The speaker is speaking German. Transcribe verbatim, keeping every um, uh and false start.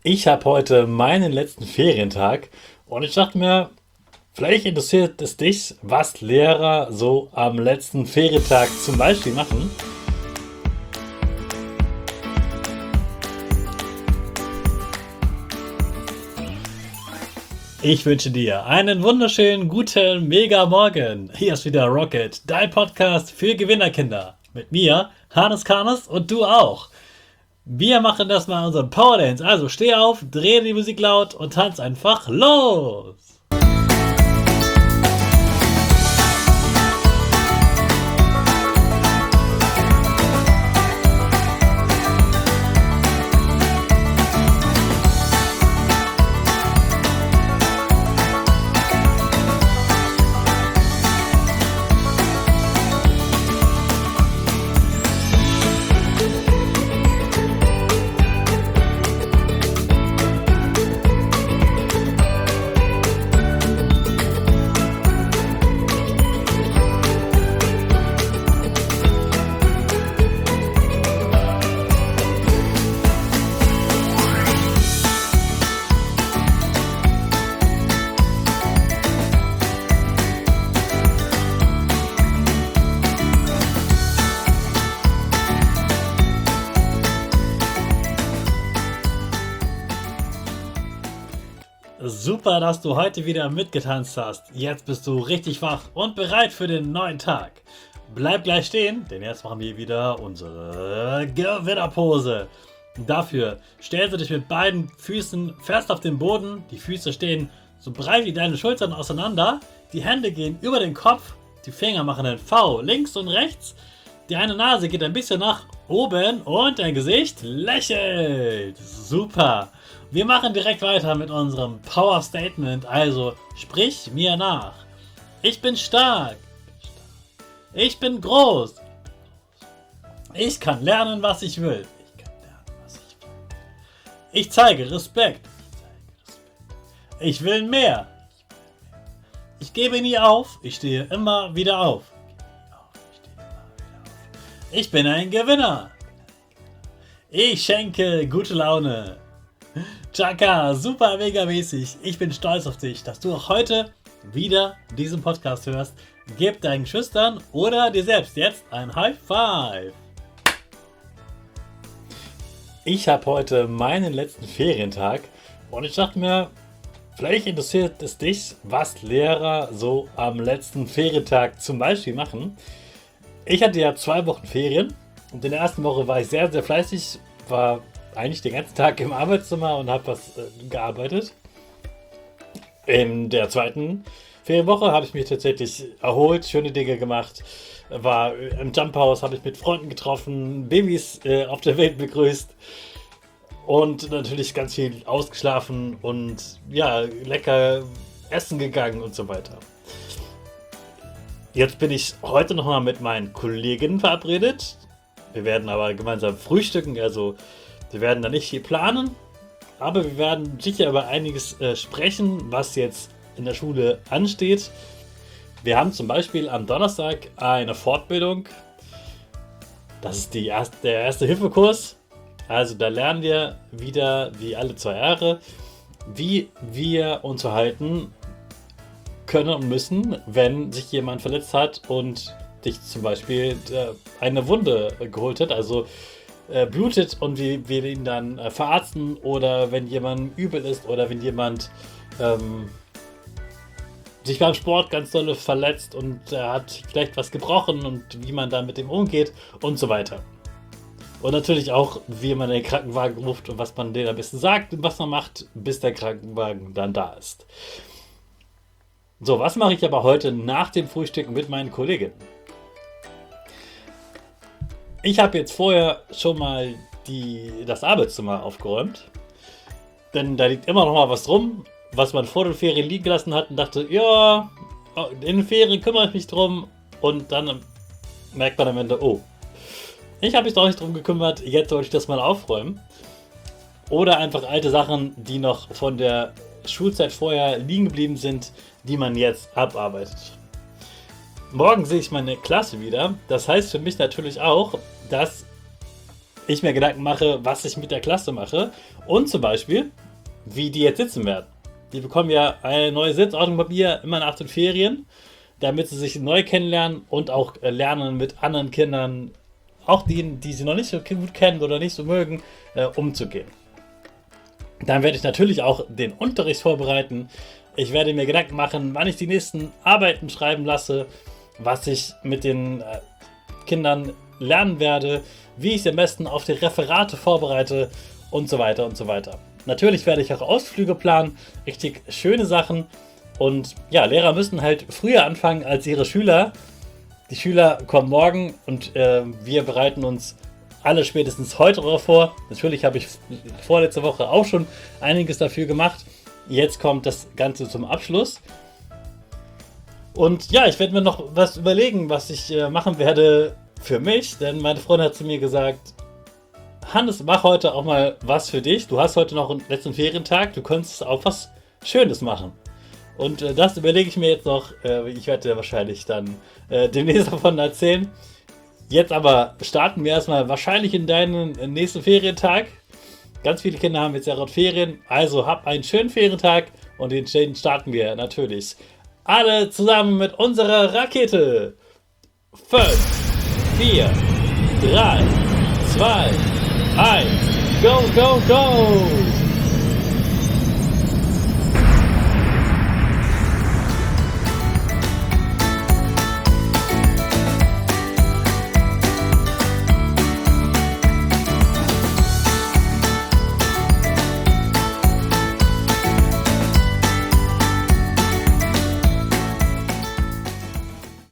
Ich habe heute meinen letzten Ferientag und ich dachte mir, vielleicht interessiert es dich, was Lehrer so am letzten Ferientag zum Beispiel machen. Ich wünsche dir einen wunderschönen, guten, mega Morgen. Hier ist wieder Rocket, dein Podcast für Gewinnerkinder. Mit mir, Hannes Karnes und du auch. Wir machen das mal unseren Power Dance. Also steh auf, dreh die Musik laut und tanz einfach los. Super, dass du heute wieder mitgetanzt hast. Jetzt bist du richtig wach und bereit für den neuen Tag. Bleib gleich stehen, denn jetzt machen wir wieder unsere Gewinnerpose. Dafür stellst du dich mit beiden Füßen fest auf den Boden. Die Füße stehen so breit wie deine Schultern auseinander. Die Hände gehen über den Kopf. Die Finger machen ein V links und rechts. Die eine Nase geht ein bisschen nach oben und dein Gesicht lächelt. Super. Wir machen direkt weiter mit unserem Power Statement. Also sprich mir nach. Ich bin stark. Ich bin groß. Ich kann lernen, was ich will. Ich kann lernen, was ich will. Ich zeige Respekt. Ich will mehr. Ich gebe nie auf. Ich stehe immer wieder auf. Ich bin ein Gewinner. Ich schenke gute Laune. Chaka, super mega mäßig. Ich bin stolz auf dich, dass du auch heute wieder diesen Podcast hörst. Gib deinen Schüchtern oder dir selbst jetzt ein High Five. Ich habe heute meinen letzten Ferientag und ich dachte mir, vielleicht interessiert es dich, was Lehrer so am letzten Ferientag zum Beispiel machen. Ich hatte ja zwei Wochen Ferien und in der ersten Woche war ich sehr, sehr fleißig, war eigentlich den ganzen Tag im Arbeitszimmer und habe was äh, gearbeitet. In der zweiten Ferienwoche habe ich mich tatsächlich erholt, schöne Dinge gemacht, war im Jumphouse, habe ich mit Freunden getroffen, Babys äh, auf der Welt begrüßt und natürlich ganz viel ausgeschlafen und ja, lecker essen gegangen und so weiter. Jetzt bin ich heute nochmal mit meinen Kolleginnen verabredet. Wir werden aber gemeinsam frühstücken, also wir werden da nicht viel planen, aber wir werden sicher über einiges äh, sprechen, was jetzt in der Schule ansteht. Wir haben zum Beispiel am Donnerstag eine Fortbildung. Das ist die erste, der Erste-Hilfe-Kurs. Also da lernen wir wieder, wie alle zwei Jahre, wie wir uns verhalten können und müssen, wenn sich jemand verletzt hat und dich zum Beispiel äh, eine Wunde geholt hat, also äh, blutet und wie wir ihn dann äh, verarzten oder wenn jemand übel ist oder wenn jemand ähm, sich beim Sport ganz doll verletzt und er hat vielleicht was gebrochen und wie man dann mit dem umgeht und so weiter. Und natürlich auch, wie man den Krankenwagen ruft und was man denen am besten sagt und was man macht, bis der Krankenwagen dann da ist. So, was mache ich aber heute nach dem Frühstück mit meinen Kolleginnen? Ich habe jetzt vorher schon mal die, das Arbeitszimmer aufgeräumt, denn da liegt immer noch mal was rum, was man vor den Ferien liegen gelassen hat und dachte, ja, in den Ferien kümmere ich mich drum und dann merkt man am Ende, oh, ich habe mich doch nicht drum gekümmert, jetzt sollte ich das mal aufräumen. Oder einfach alte Sachen, die noch von der Schulzeit vorher liegen geblieben sind, die man jetzt abarbeitet. Morgen sehe ich meine Klasse wieder. Das heißt für mich natürlich auch, dass ich mir Gedanken mache, was ich mit der Klasse mache und zum Beispiel, wie die jetzt sitzen werden. Die bekommen ja eine neue Sitzordnung immer nach den Ferien, damit sie sich neu kennenlernen und auch lernen, mit anderen Kindern, auch die, die sie noch nicht so gut kennen oder nicht so mögen, äh, umzugehen. Dann werde ich natürlich auch den Unterricht vorbereiten. Ich werde mir Gedanken machen, wann ich die nächsten Arbeiten schreiben lasse, was ich mit den äh, Kindern lernen werde, wie ich sie am besten auf die Referate vorbereite und so weiter und so weiter. Natürlich werde ich auch Ausflüge planen, richtig schöne Sachen. Und ja, Lehrer müssen halt früher anfangen als ihre Schüler. Die Schüler kommen morgen und äh, wir bereiten uns alle spätestens heute darauf vor. Natürlich habe ich vorletzte Woche auch schon einiges dafür gemacht. Jetzt kommt das Ganze zum Abschluss. Und ja, ich werde mir noch was überlegen, was ich äh, machen werde für mich. Denn meine Freundin hat zu mir gesagt, Hannes, mach heute auch mal was für dich. Du hast heute noch einen letzten Ferientag. Du könntest auch was Schönes machen. Und äh, das überlege ich mir jetzt noch. Äh, ich werde wahrscheinlich dann äh, demnächst davon erzählen. Jetzt aber starten wir erstmal wahrscheinlich in deinen nächsten Ferientag. Ganz viele Kinder haben jetzt ja gerade Ferien. Also hab einen schönen Ferientag und den starten wir natürlich alle zusammen mit unserer Rakete. fünf, vier, drei, zwei, eins, go, go, go!